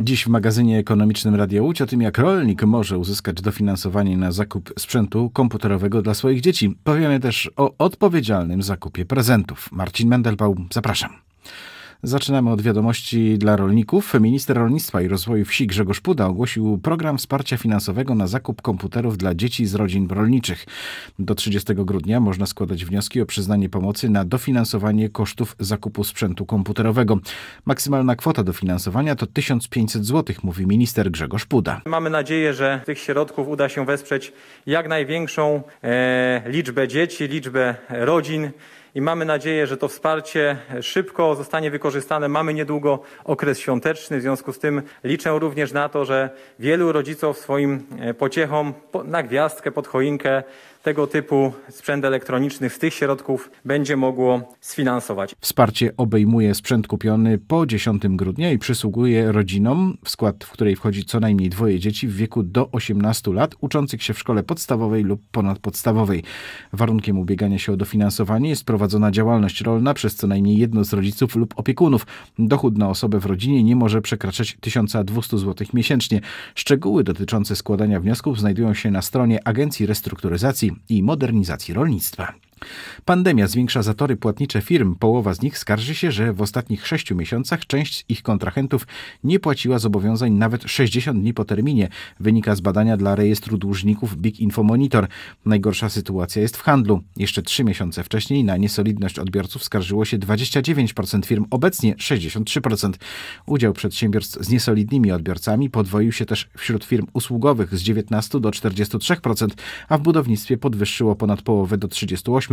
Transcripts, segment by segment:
Dziś w magazynie ekonomicznym Radia Łódź o tym, jak rolnik może uzyskać dofinansowanie na zakup sprzętu komputerowego dla swoich dzieci. Powiemy też o odpowiedzialnym zakupie prezentów. Marcin Mendelbaum, zapraszam. Zaczynamy od wiadomości dla rolników. Minister Rolnictwa i Rozwoju Wsi Grzegorz Puda ogłosił program wsparcia finansowego na zakup komputerów dla dzieci z rodzin rolniczych. Do 30 grudnia można składać wnioski o przyznanie pomocy na dofinansowanie kosztów zakupu sprzętu komputerowego. Maksymalna kwota dofinansowania to 1500 zł, mówi minister Grzegorz Puda. Mamy nadzieję, że tych środków uda się wesprzeć jak największą liczbę dzieci, liczbę rodzin. I mamy nadzieję, że to wsparcie szybko zostanie wykorzystane. Mamy niedługo okres świąteczny, w związku z tym liczę również na to, że wielu rodziców swoim pociechom na gwiazdkę, pod choinkę tego typu sprzęt elektroniczny z tych środków będzie mogło sfinansować. Wsparcie obejmuje sprzęt kupiony po 10 grudnia i przysługuje rodzinom, w skład w której wchodzi co najmniej 2 dzieci w wieku do 18 lat, uczących się w szkole podstawowej lub ponadpodstawowej. Warunkiem ubiegania się o dofinansowanie jest prowadzona działalność rolna przez co najmniej jedno z rodziców lub opiekunów. Dochód na osobę w rodzinie nie może przekraczać 1200 zł miesięcznie. Szczegóły dotyczące składania wniosków znajdują się na stronie Agencji Restrukturyzacji i Modernizacji Rolnictwa. Pandemia zwiększa zatory płatnicze firm. Połowa z nich skarży się, że w ostatnich 6 miesiącach część z ich kontrahentów nie płaciła zobowiązań nawet 60 dni po terminie. Wynika z badania dla rejestru dłużników Big Info Monitor. Najgorsza sytuacja jest w handlu. Jeszcze 3 miesiące wcześniej na niesolidność odbiorców skarżyło się 29% firm, obecnie 63%. Udział przedsiębiorstw z niesolidnymi odbiorcami podwoił się też wśród firm usługowych z 19 do 43%, a w budownictwie podwyższyło ponad połowę do 38%.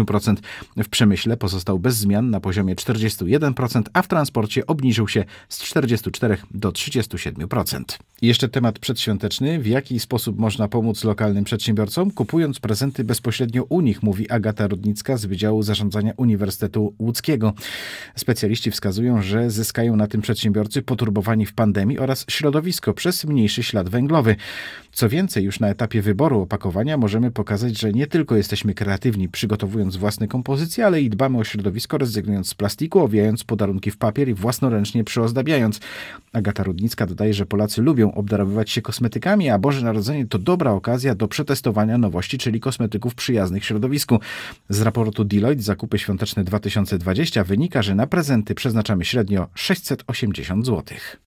W przemyśle pozostał bez zmian na poziomie 41%, a w transporcie obniżył się z 44 do 37%. I jeszcze temat przedświąteczny. W jaki sposób można pomóc lokalnym przedsiębiorcom? Kupując prezenty bezpośrednio u nich, mówi Agata Rudnicka z Wydziału Zarządzania Uniwersytetu Łódzkiego. Specjaliści wskazują, że zyskają na tym przedsiębiorcy poturbowani w pandemii oraz środowisko przez mniejszy ślad węglowy. Co więcej, już na etapie wyboru opakowania możemy pokazać, że nie tylko jesteśmy kreatywni przygotowując własne kompozycje, ale i dbamy o środowisko, rezygnując z plastiku, owijając podarunki w papier i własnoręcznie przyozdabiając. Agata Rudnicka dodaje, że Polacy lubią obdarowywać się kosmetykami, a Boże Narodzenie to dobra okazja do przetestowania nowości, czyli kosmetyków przyjaznych środowisku. Z raportu Deloitte Zakupy Świąteczne 2020 wynika, że na prezenty przeznaczamy średnio 680 zł.